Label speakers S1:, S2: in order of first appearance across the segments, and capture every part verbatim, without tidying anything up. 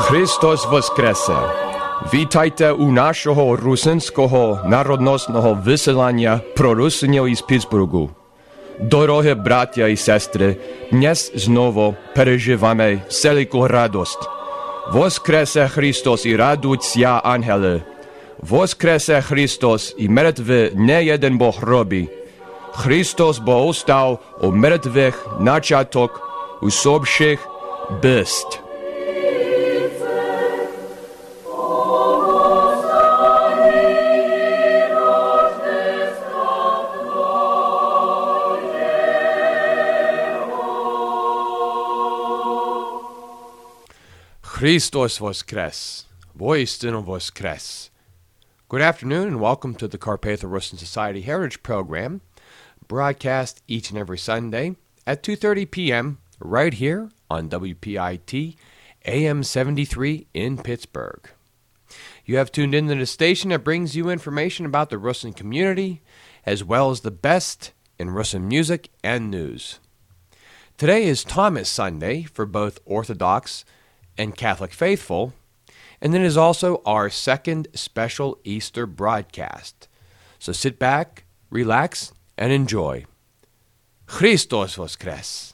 S1: Христос воскресе! Вітайте у нашого русинського народного виселення про русинів із Питтсбургу. Дорогі браття і сестри, днес знову переживаємо велику радость. Воскресе Христос і радуються ангели. Воскресе Христос і мертві не єден Бог робі. Христос бо устав у мертвих начаток усопших бысть.
S2: Christos voskres, voistinu voskres. Good afternoon and welcome to the Carpatho Russian Society Heritage Program, broadcast each and every Sunday at two thirty p.m. right here on W P I T A M seventy-three in Pittsburgh. You have tuned in to the station that brings you information about the Russian community as well as the best in Russian music and news. Today is Thomas Sunday for both Orthodox and Catholic faithful, and it is also our second special Easter broadcast. So sit back, relax, and enjoy. Christos voskres!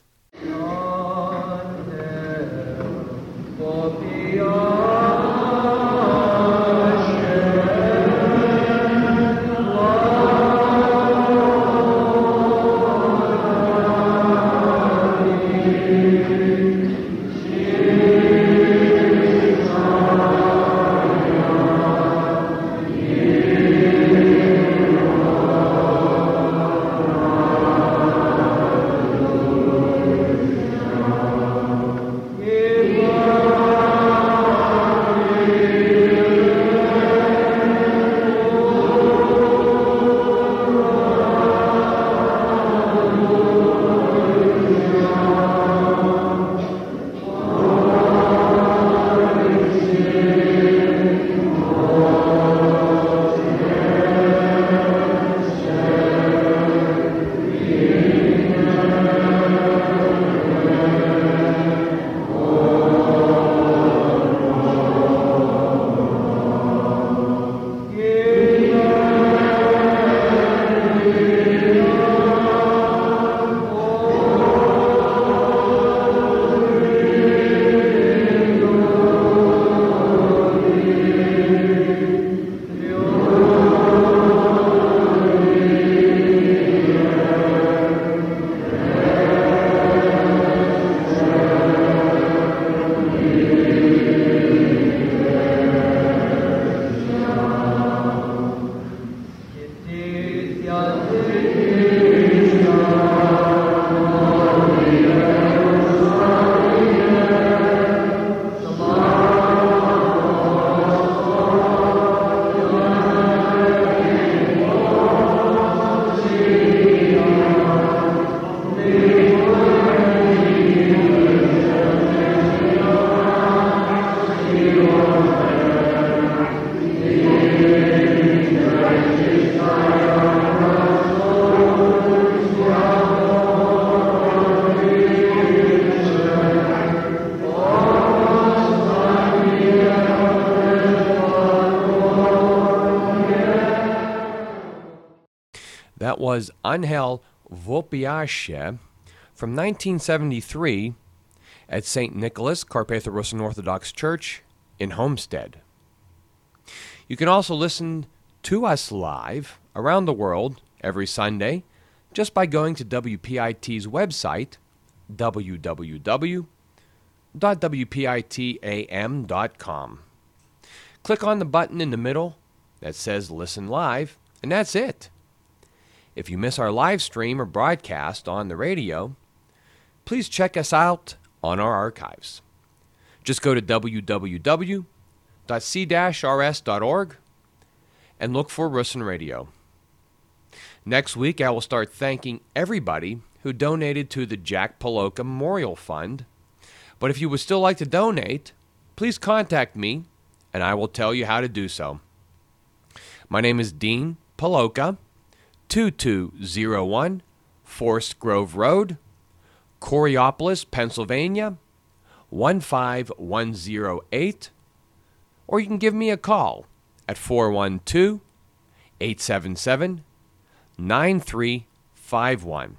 S2: That was Angel Vopiashe from nineteen seventy-three at Saint Nicholas Carpatho Russian Orthodox Church in Homestead. You can also listen to us live around the world every Sunday just by going to W P I T's website, w w w dot w p i t a m dot com. Click on the button in the middle that says Listen Live, and that's it. If you miss our live stream or broadcast on the radio, please check us out on our archives. Just go to w w w dot c dash r s dot org and look for Russian Radio. Next week, I will start thanking everybody who donated to the Jack Poloka Memorial Fund. But if you would still like to donate, please contact me, and I will tell you how to do so. My name is Dean Poloka, two two zero one Forest Grove Road, Coriopolis, Pennsylvania, one five one zero eight, or you can give me a call at four one two, eight seven seven, nine three five one.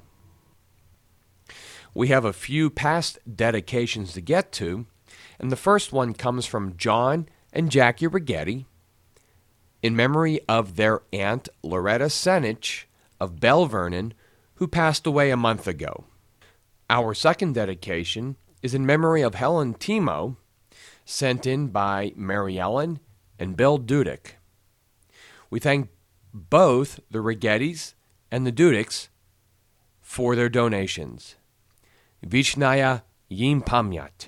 S2: We have a few past dedications to get to, and the first one comes from John and Jackie Righetti in memory of their aunt Loretta Senich of Bell Vernon, who passed away a month ago. Our second dedication is in memory of Helen Timo, sent in by Mary Ellen and Bill Dudick. We thank both the Righettis and the Dudicks for their donations. Vishnaya Yim Pamyat.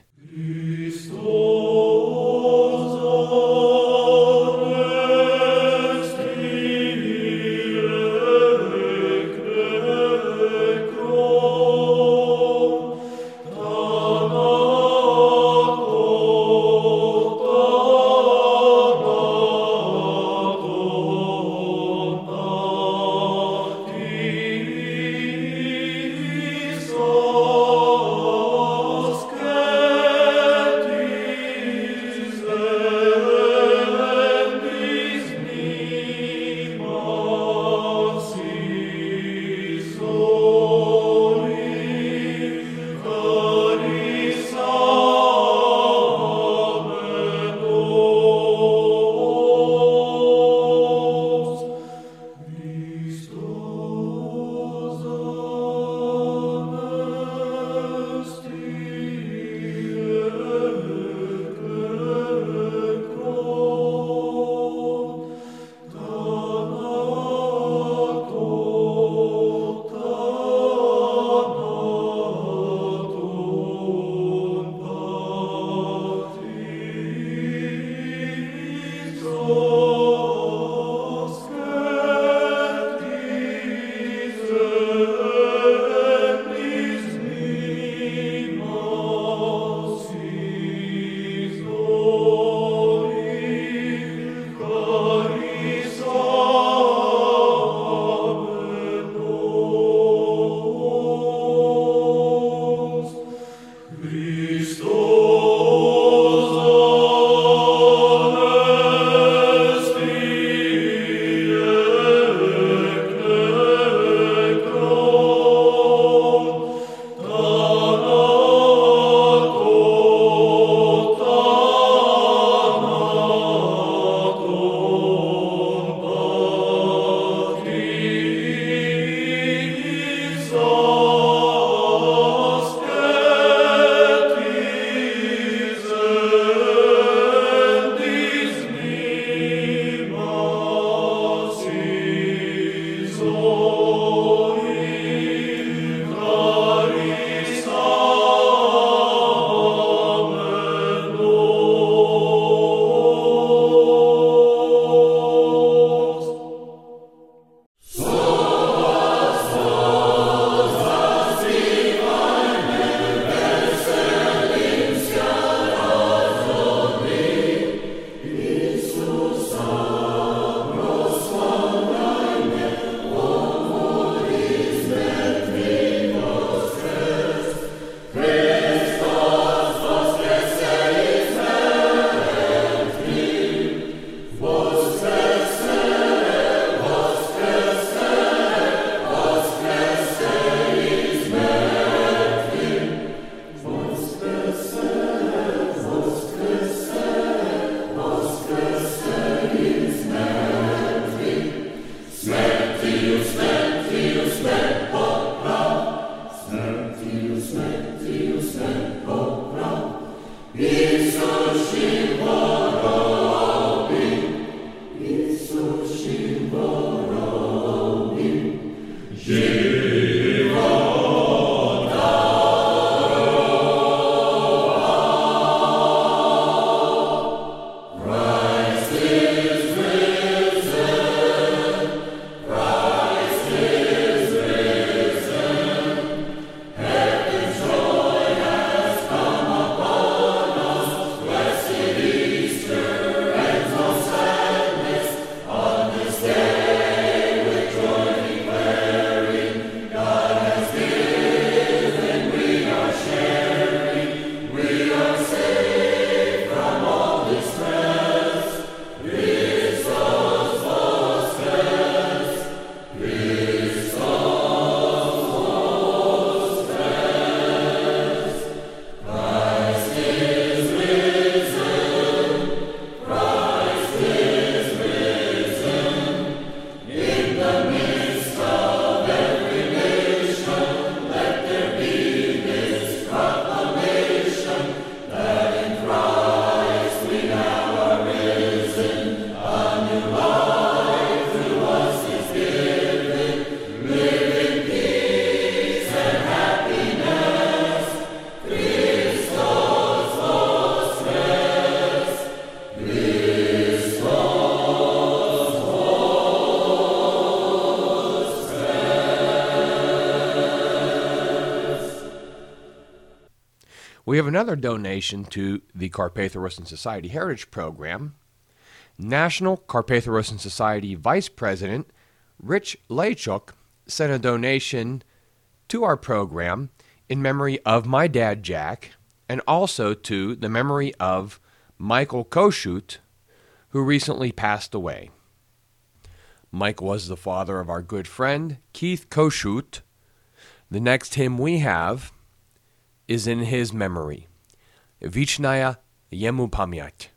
S2: We have another donation to the Carpatho-Russin Society Heritage Program. National Carpatho-Russin Society Vice President Rich Lachuk sent a donation to our program in memory of my dad, Jack, and also to the memory of Michael Koshut, who recently passed away. Mike was the father of our good friend, Keith Koshut. The next hymn we have is in his memory. Vichnaya Yemu Pamyat.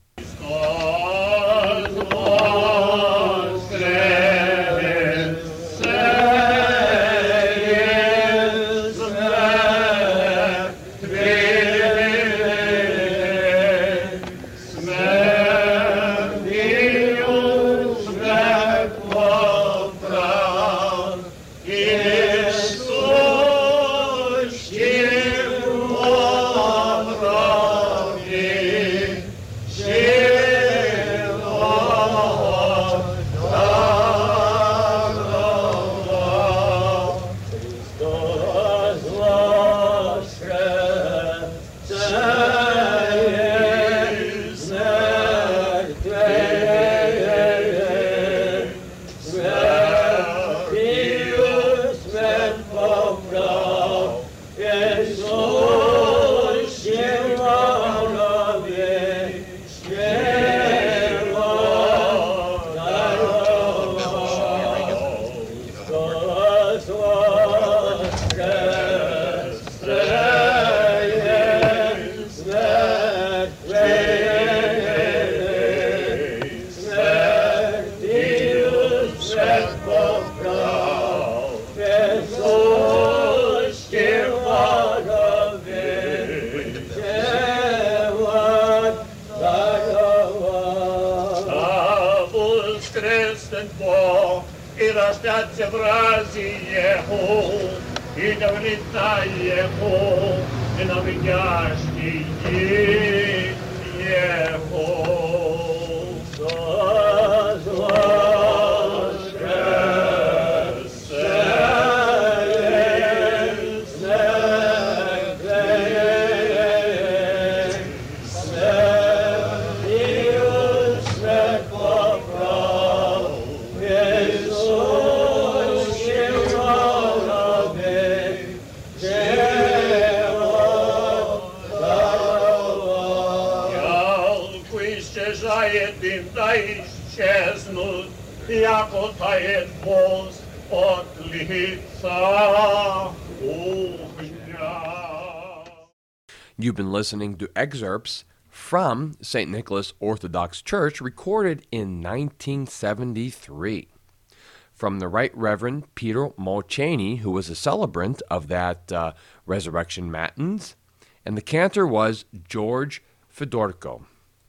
S2: You've been listening to excerpts from Saint Nicholas Orthodox Church recorded in nineteen seventy-three from the Right Reverend Peter Mulchaney, who was a celebrant of that uh, Resurrection Matins, and the cantor was George Fedorko.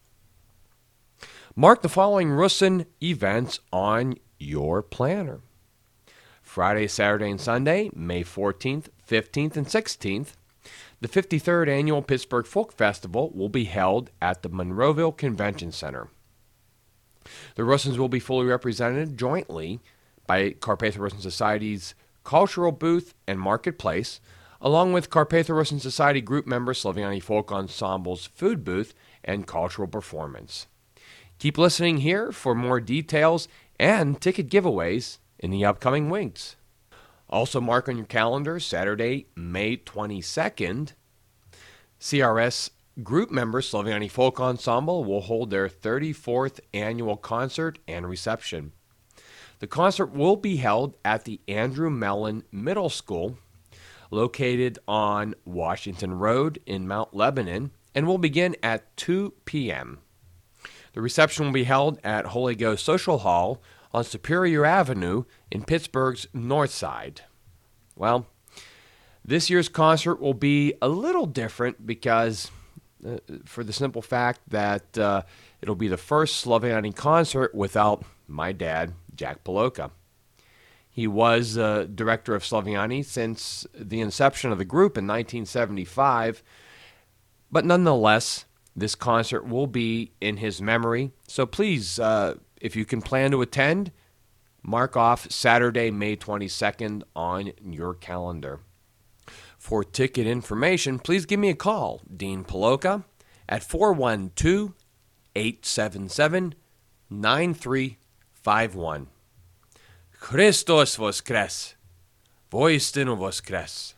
S2: Mark the following Russin events on your planner. Friday, Saturday, and Sunday, May fourteenth, fifteenth, and sixteenth, the fifty-third Annual Pittsburgh Folk Festival will be held at the Monroeville Convention Center. The Russins will be fully represented jointly by Carpatho-Russin Society's Cultural Booth and Marketplace, along with Carpatho-Russin Society group member Slaviani Folk Ensemble's Food Booth and Cultural Performance. Keep listening here for more details and ticket giveaways in the upcoming weeks. Also mark on your calendar Saturday, May twenty-second, C R S group member Slaviani Folk Ensemble will hold their thirty-fourth annual concert and reception. The concert will be held at the Andrew Mellon Middle School, located on Washington Road in Mount Lebanon, and will begin at two p.m. The reception will be held at Holy Ghost Social Hall on Superior Avenue in Pittsburgh's North Side. Well, this year's concert will be a little different because, uh, for the simple fact that uh, it'll be the first Slaviani concert without my dad, Jack Poloka. He was uh, director of Slaviani since the inception of the group in nineteen seventy-five, but nonetheless, this concert will be in his memory. So please, uh, if you can plan to attend, mark off Saturday, May twenty-second on your calendar. For ticket information, please give me a call, Dean Paloka, at four one two, eight seven seven, nine three five one. Christos voskres, voistinu voskres.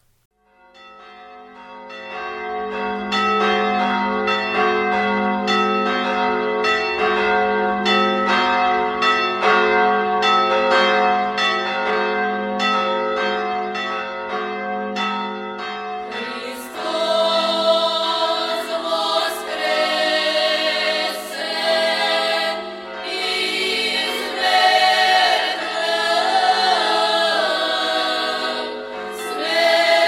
S3: Swear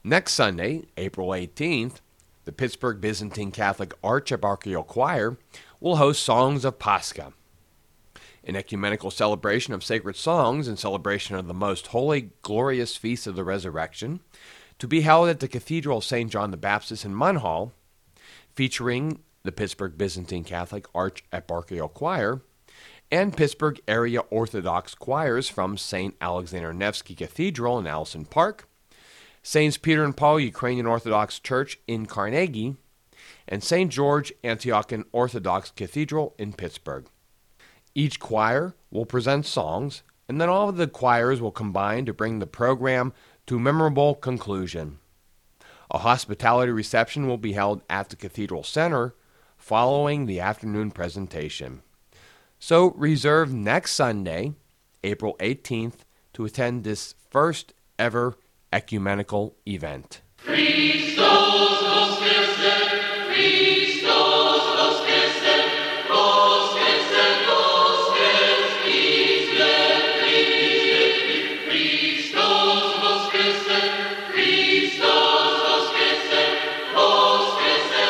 S2: Next Sunday, April eighteenth, the Pittsburgh Byzantine Catholic Archeparchial Choir will host Songs of Pascha, an ecumenical celebration of sacred songs in celebration of the most holy, glorious feast of the Resurrection, to be held at the Cathedral of Saint John the Baptist in Munhall, featuring the Pittsburgh Byzantine Catholic Archeparchial Choir and Pittsburgh area Orthodox choirs from Saint Alexander Nevsky Cathedral in Allison Park, Saints Peter and Paul Ukrainian Orthodox Church in Carnegie, and Saint George Antiochian Orthodox Cathedral in Pittsburgh. Each choir will present songs, and then all of the choirs will combine to bring the program to a memorable conclusion. A hospitality reception will be held at the Cathedral Center following the afternoon presentation. So reserve next Sunday, April eighteenth, to attend this first ever ecumenical event.
S3: Christos voskreσε, Christos voskreσε, voskreσε, voskreσε, Christos voskreσε, Christos voskreše, voskreše,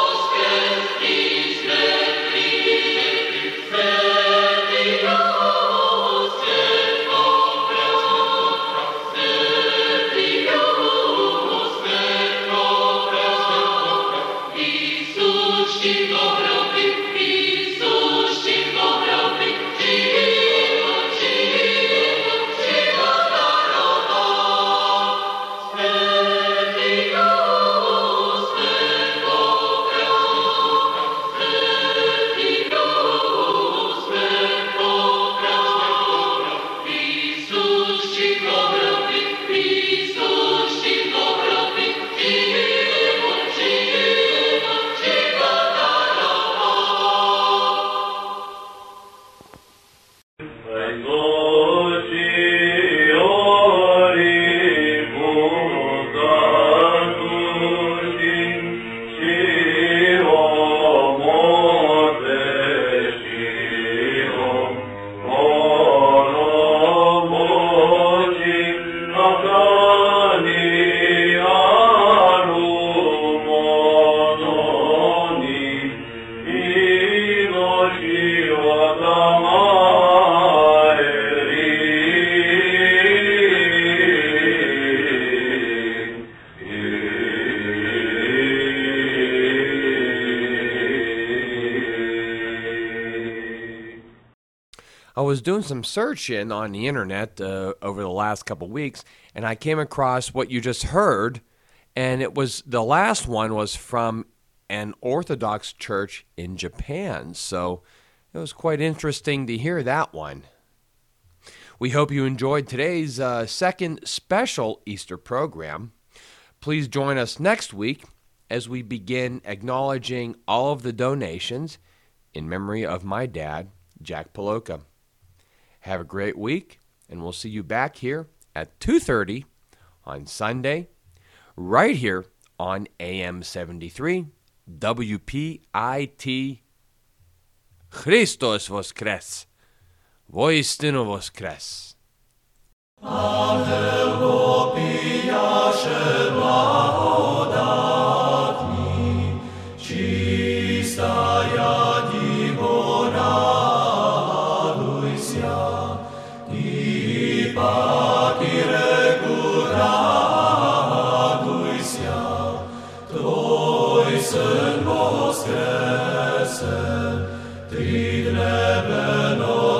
S2: I was doing some searching on the internet uh, over the last couple weeks, and I came across what you just heard, and it was the last one was from an Orthodox church in Japan. So it was quite interesting to hear that one. We hope you enjoyed today's uh, second special Easter program. Please join us next week as we begin acknowledging all of the donations in memory of my dad, Jack Paloka. Have a great week, and we'll see you back here at two thirty on Sunday, right here on A M seventy-three, W P I T. Christos voskres, voistinu voskres.
S3: Alleluia, blagodatni, чистая Диво, радуйся, и пакиреку радуйся, Твой Сын воскресе, Ты древено